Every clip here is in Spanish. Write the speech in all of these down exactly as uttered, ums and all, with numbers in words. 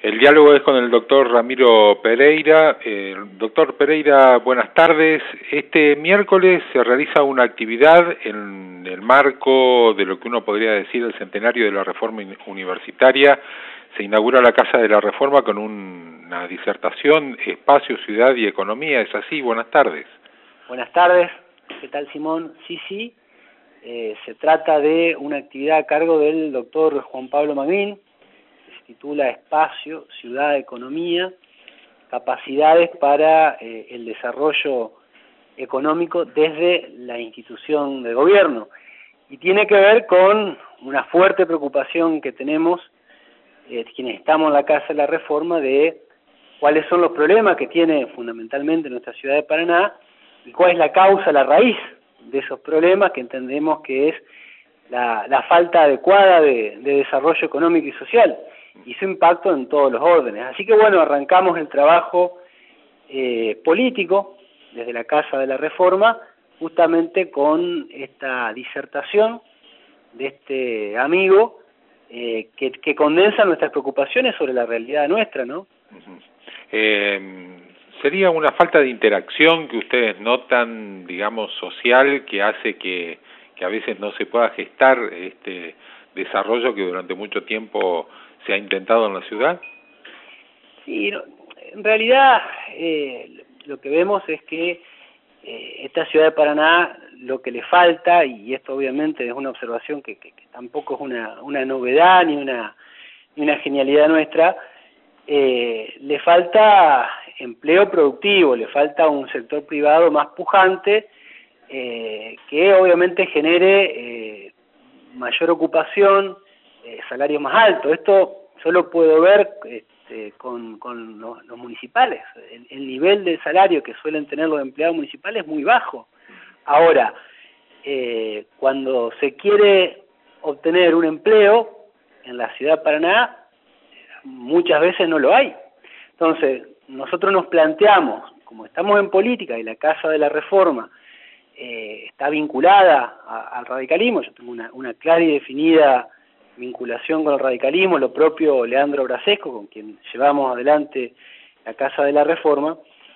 El diálogo es con el doctor Ramiro Pereira. Eh, doctor Pereira, buenas tardes. Este miércoles se realiza una actividad en el marco de lo que uno podría decir el centenario de la reforma universitaria. Se inaugura la Casa de la Reforma con un, una disertación, Espacio, Ciudad y Economía. ¿Es así? Buenas tardes. Buenas tardes. ¿Qué tal, Simón? Sí, sí. Eh, se trata de una actividad a cargo del doctor Juan Pablo Magrín. Se titula Espacio, Ciudad, Economía, capacidades para eh, el desarrollo económico desde la institución de gobierno. Y tiene que ver con una fuerte preocupación que tenemos, eh, quienes estamos en la Casa de la Reforma, de cuáles son los problemas que tiene fundamentalmente nuestra ciudad de Paraná y cuál es la causa, la raíz de esos problemas, que entendemos que es la, la falta adecuada de, de desarrollo económico y social y su impacto en todos los órdenes. Así que bueno, arrancamos el trabajo eh, político desde la Casa de la Reforma, justamente con esta disertación de este amigo eh, que, que condensa nuestras preocupaciones sobre la realidad nuestra, ¿no? Uh-huh. eh, ¿Sería una falta de interacción que ustedes notan, digamos, social, que hace que, que a veces no se pueda gestar este desarrollo que durante mucho tiempo se ha intentado en la ciudad? Sí, no, en realidad eh, lo que vemos es que eh, esta ciudad de Paraná, lo que le falta, y esto obviamente es una observación que, que, que tampoco es una, una novedad ni una, ni una genialidad nuestra, eh, le falta empleo productivo, le falta un sector privado más pujante, eh, que obviamente genere eh, mayor ocupación, eh, salarios más altos. Esto yo lo puedo ver este, con, con los, los municipales. El, el nivel de salario que suelen tener los empleados municipales es muy bajo. Ahora, eh, cuando se quiere obtener un empleo en la ciudad de Paraná, muchas veces no lo hay. Entonces, nosotros nos planteamos, como estamos en política y la Casa de la Reforma eh, está vinculada a, al radicalismo, yo tengo una, una clara y definida vinculación con el radicalismo, lo propio Leandro Brasesco, con quien llevamos adelante la Casa de la Reforma,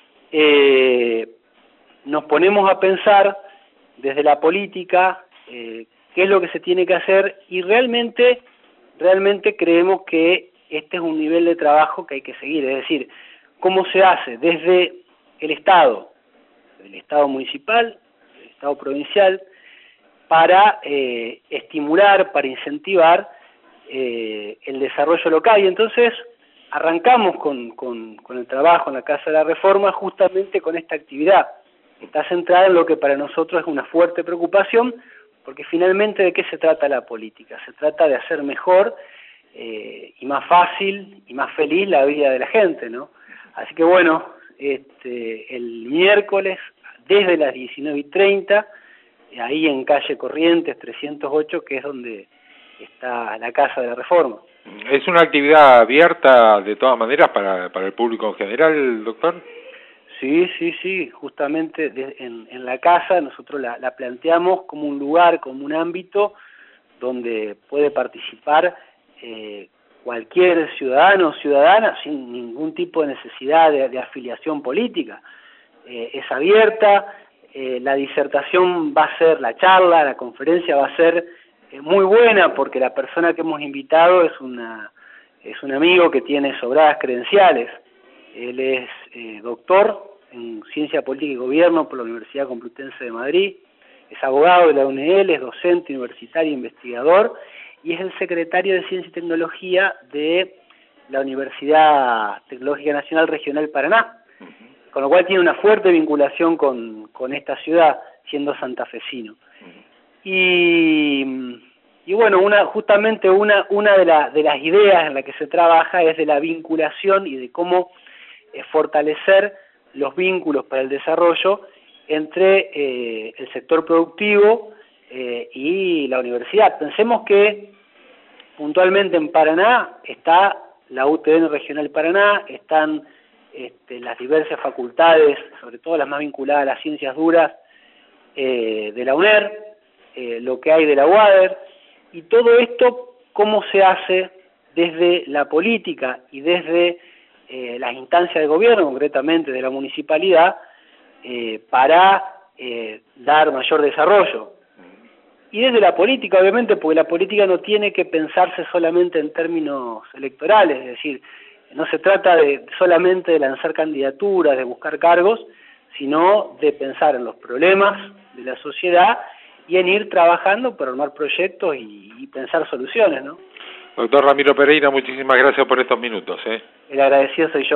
eh, nos ponemos a pensar desde la política eh, qué es lo que se tiene que hacer y realmente, realmente creemos que este es un nivel de trabajo que hay que seguir, es decir, cómo se hace desde el Estado, el Estado municipal, el Estado provincial, para eh, estimular, para incentivar eh, el desarrollo local. Y entonces arrancamos con, con, con el trabajo en la Casa de la Reforma justamente con esta actividad, que está centrada en lo que para nosotros es una fuerte preocupación, porque finalmente ¿de qué se trata la política? Se trata de hacer mejor eh, y más fácil y más feliz la vida de la gente, ¿no? Así que bueno, este, el miércoles desde las diecinueve y treinta, ahí en calle Corrientes trescientos ocho, que es donde está la Casa de la Reforma. ¿Es una actividad abierta de todas maneras para, para el público en general, doctor? Sí, sí, sí, justamente de, en, en la casa nosotros la, la planteamos como un lugar, como un ámbito donde puede participar eh, cualquier ciudadano o ciudadana sin ningún tipo de necesidad de, de afiliación política. Eh, es abierta, eh, la disertación va a ser, la charla, la conferencia va a ser eh, muy buena porque la persona que hemos invitado es una es un amigo que tiene sobradas credenciales. Él es eh, doctor en Ciencia Política y Gobierno por la Universidad Complutense de Madrid, es abogado de la U N L, es docente universitario e investigador y es el secretario de Ciencia y Tecnología de la Universidad Tecnológica Nacional Regional Paraná, con lo cual tiene una fuerte vinculación con, con esta ciudad, siendo santafesino. Y, y bueno, una, justamente una, una de, la, de las ideas en las que se trabaja es de la vinculación y de cómo eh, fortalecer los vínculos para el desarrollo entre eh, el sector productivo eh, y la universidad. Pensemos que puntualmente en Paraná está la U T N Regional Paraná, están este, las diversas facultades, sobre todo las más vinculadas a las ciencias duras eh, de la U N E R, eh, lo que hay de la U A D E R, y todo esto, ¿cómo se hace desde la política y desde eh, las instancias de gobierno, concretamente de la municipalidad, eh, para eh, dar mayor desarrollo. Y desde la política, obviamente, porque la política no tiene que pensarse solamente en términos electorales, es decir, no se trata de solamente de lanzar candidaturas, de buscar cargos, sino de pensar en los problemas de la sociedad y en ir trabajando para armar proyectos y, y pensar soluciones, ¿no? Doctor Ramiro Pereira, muchísimas gracias por estos minutos, ¿eh? El agradecido soy yo.